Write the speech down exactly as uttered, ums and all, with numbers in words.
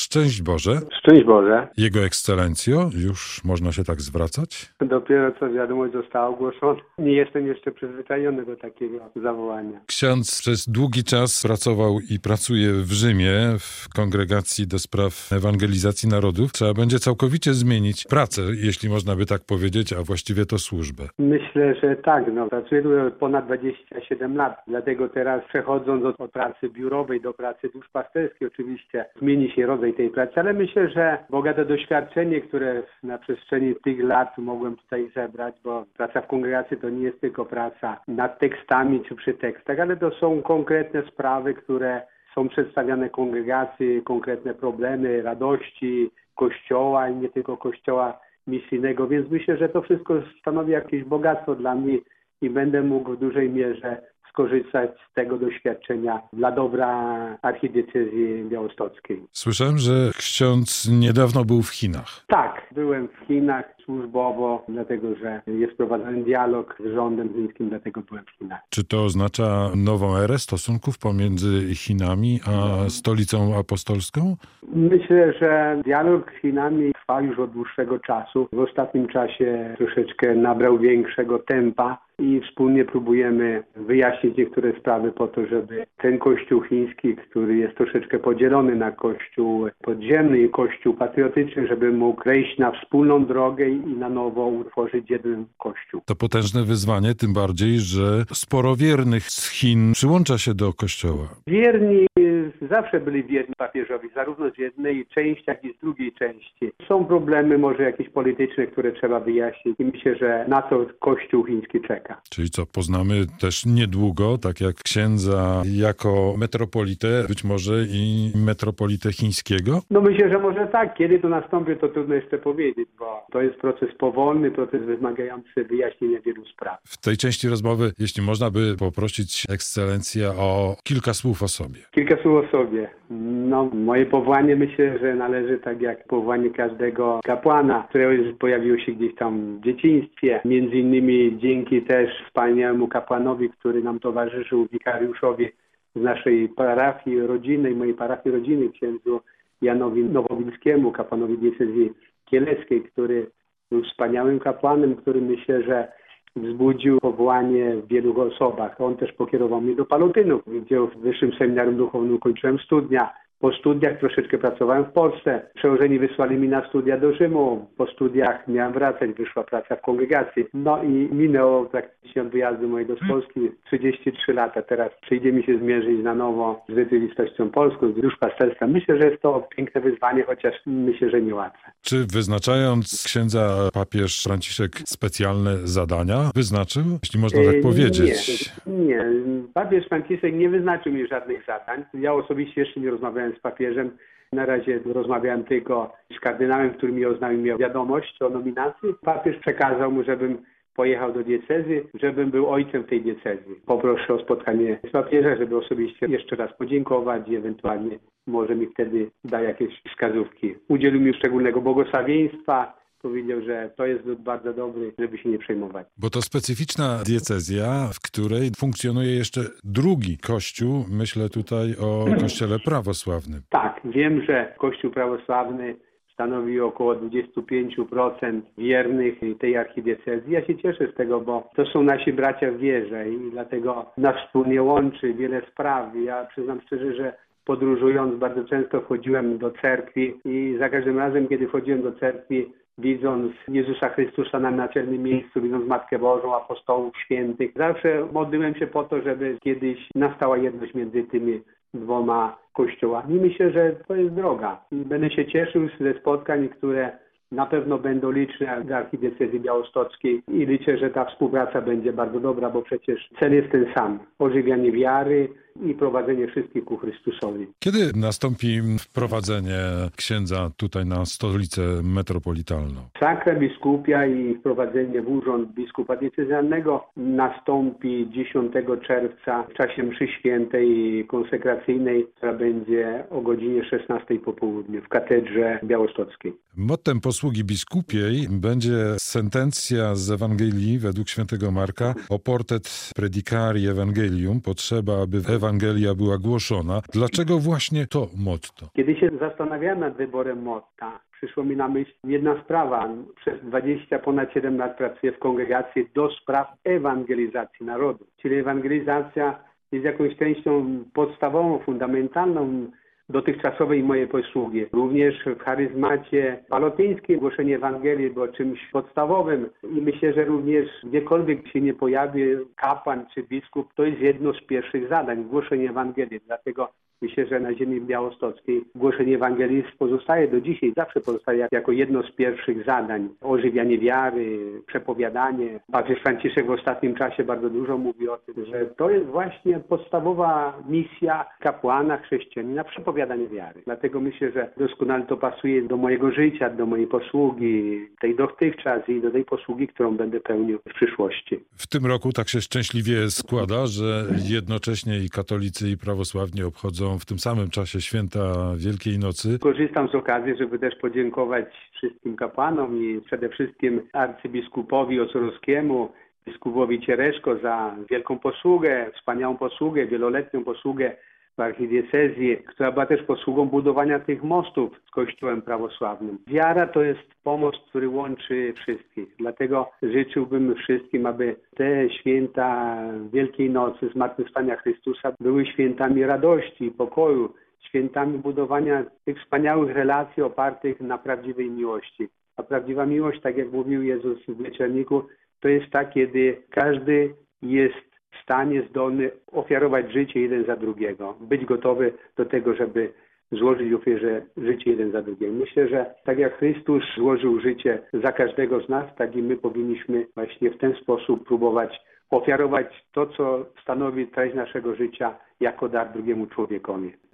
Szczęść Boże. Szczęść Boże. Jego Ekscelencjo, już można się tak zwracać? Dopiero co wiadomość została ogłoszona. Nie jestem jeszcze przyzwyczajony do takiego zawołania. Ksiądz przez długi czas pracował i pracuje w Rzymie w Kongregacji do Spraw Ewangelizacji Narodów. Trzeba będzie całkowicie zmienić pracę, jeśli można by tak powiedzieć, a właściwie to służbę. Myślę, że tak. No, pracuję tu ponad dwadzieścia siedem lat. Dlatego teraz przechodząc od, od pracy biurowej do pracy duszpasterskiej oczywiście zmieni się rodzaj tej pracy, ale myślę, że bogate doświadczenie, które na przestrzeni tych lat mogłem tutaj zebrać, bo praca w kongregacji to nie jest tylko praca nad tekstami czy przy tekstach, ale to są konkretne sprawy, które są przedstawiane kongregacji, konkretne problemy, radości Kościoła i nie tylko Kościoła misyjnego, więc myślę, że to wszystko stanowi jakieś bogactwo dla mnie i będę mógł w dużej mierze skorzystać z tego doświadczenia dla dobra archidiecezji białostockiej. Słyszałem, że ksiądz niedawno był w Chinach. Tak, byłem w Chinach służbowo, dlatego że jest prowadzony dialog z rządem chińskim, dlatego byłem w Chinach. Czy to oznacza nową erę stosunków pomiędzy Chinami a stolicą apostolską? Myślę, że dialog z Chinami trwa już od dłuższego czasu. W ostatnim czasie troszeczkę nabrał większego tempa i wspólnie próbujemy wyjaśnić niektóre sprawy po to, żeby ten kościół chiński, który jest troszeczkę podzielony na kościół podziemny i kościół patriotyczny, żeby mógł wejść na wspólną drogę i na nowo utworzyć jeden kościół. To potężne wyzwanie, tym bardziej, że sporo wiernych z Chin przyłącza się do kościoła. Wierni zawsze byli wierni papieżowi, zarówno z jednej części, jak i z drugiej części. Są problemy może jakieś polityczne, które trzeba wyjaśnić i myślę, że na to kościół chiński czeka. Czyli co, poznamy też niedługo, tak jak księdza jako metropolitę, być może i metropolitę chińskiego? No myślę, że może tak. Kiedy to nastąpi, to trudno jeszcze powiedzieć, bo to jest proces powolny, proces wymagający wyjaśnienia wielu spraw. W tej części rozmowy, jeśli można by poprosić ekscelencję o kilka słów o sobie. Kilka słów o sobie. No, moje powołanie myślę, że należy tak jak powołanie każdego kapłana, które już pojawiło się gdzieś tam w dzieciństwie. Między innymi dzięki też wspaniałemu kapłanowi, który nam towarzyszył, wikariuszowi z naszej parafii rodzinnej, mojej parafii rodzinnej, księdzu Janowi Nowowilskiemu, kapłanowi diecezji kieleckiej, który był wspaniałym kapłanem, który myślę, że wzbudził powołanie w wielu osobach. On też pokierował mnie do Palotynów, gdzie w Wyższym Seminarium Duchownym ukończyłem studia. Po studiach troszeczkę pracowałem w Polsce. Przełożeni wysłali mi na studia do Rzymu. Po studiach miałem wracać, wyszła praca w kongregacji. No i minęło praktycznie od wyjazdu mojego z Polski trzydzieści trzy lata. Teraz przyjdzie mi się zmierzyć na nowo z rzeczywistością polską, z duszpasterstwem. Myślę, że jest to piękne wyzwanie, chociaż myślę, że niełatwe. Czy wyznaczając księdza papież Franciszek specjalne zadania wyznaczył, jeśli można tak powiedzieć? Nie, nie. Papież Franciszek nie wyznaczył mi żadnych zadań. Ja osobiście jeszcze nie rozmawiałem z papieżem. Na razie rozmawiałem tylko z kardynałem, który mi oznajmił wiadomość o nominacji. Papież przekazał mu, żebym pojechał do diecezji, żebym był ojcem tej diecezji. Poproszę o spotkanie z papieżem, żeby osobiście jeszcze raz podziękować i ewentualnie może mi wtedy da jakieś wskazówki. Udzielił mi szczególnego błogosławieństwa. Powiedział, że to jest bardzo dobry, żeby się nie przejmować. Bo to specyficzna diecezja, w której funkcjonuje jeszcze drugi kościół. Myślę tutaj o kościele prawosławnym. Tak, wiem, że kościół prawosławny stanowi około dwadzieścia pięć procent wiernych tej archidiecezji. Ja się cieszę z tego, bo to są nasi bracia w wierze i dlatego nas wspólnie łączy wiele spraw. Ja przyznam szczerze, że podróżując bardzo często wchodziłem do cerkwi i za każdym razem, kiedy wchodziłem do cerkwi, widząc Jezusa Chrystusa na naczelnym miejscu, widząc Matkę Bożą, apostołów świętych, zawsze modliłem się po to, żeby kiedyś nastała jedność między tymi dwoma kościołami. Myślę, że to jest droga. I będę się cieszył ze spotkań, które na pewno będą liczne w archidiecezji białostockiej i liczę, że ta współpraca będzie bardzo dobra, bo przecież cel jest ten sam. Ożywianie wiary i prowadzenie wszystkich ku Chrystusowi. Kiedy nastąpi wprowadzenie księdza tutaj na stolicę metropolitalną? Sakra biskupia i wprowadzenie w urząd biskupa diecezjalnego nastąpi dziesiątego czerwca w czasie mszy świętej konsekracyjnej, która będzie o godzinie szesnastej po południu w katedrze białostockiej. Mottem posługi biskupiej będzie sentencja z Ewangelii według świętego Marka, oportet predicari evangelium, potrzeba, aby w Ewangelia była głoszona. Dlaczego właśnie to motto? Kiedy się zastanawiałem nad wyborem motta, przyszło mi na myśl jedna sprawa. Przez dwadzieścia ponad siedem lat pracuję w kongregacji do spraw ewangelizacji narodu. Czyli ewangelizacja jest jakąś częścią podstawową, fundamentalną dotychczasowej mojej posługi. Również w charyzmacie palotyńskim głoszenie Ewangelii było czymś podstawowym i myślę, że również gdziekolwiek się nie pojawi kapłan czy biskup, to jest jedno z pierwszych zadań, głoszenie Ewangelii. Dlatego myślę, że na ziemi białostockiej głoszenie Ewangelii pozostaje do dzisiaj, zawsze pozostaje jako jedno z pierwszych zadań. Ożywianie wiary, przepowiadanie. Papież Franciszek w ostatnim czasie bardzo dużo mówi o tym, że to jest właśnie podstawowa misja kapłana, chrześcijanina, przepowiadanie wiary. Dlatego myślę, że doskonale to pasuje do mojego życia, do mojej posługi, tej dotychczas i do tej posługi, którą będę pełnił w przyszłości. W tym roku tak się szczęśliwie składa, że jednocześnie i katolicy, i prawosławni obchodzą w tym samym czasie święta Wielkiej Nocy. Korzystam z okazji, żeby też podziękować wszystkim kapłanom i przede wszystkim arcybiskupowi Osorowskiemu, biskupowi Ciereszko za wielką posługę, wspaniałą posługę, wieloletnią posługę w archidiecezji, która była też posługą budowania tych mostów z Kościołem prawosławnym. Wiara to jest pomost, który łączy wszystkich. Dlatego życzyłbym wszystkim, aby te święta Wielkiej Nocy, Zmartwychwstania Chrystusa były świętami radości i pokoju, świętami budowania tych wspaniałych relacji opartych na prawdziwej miłości. A prawdziwa miłość, tak jak mówił Jezus w Wieczerniku, to jest ta, kiedy każdy jest w stanie zdolny ofiarować życie jeden za drugiego, być gotowy do tego, żeby złożyć w ofierze życie jeden za drugim. Myślę, że tak jak Chrystus złożył życie za każdego z nas, tak i my powinniśmy właśnie w ten sposób próbować ofiarować to, co stanowi treść naszego życia jako dar drugiemu człowiekowi.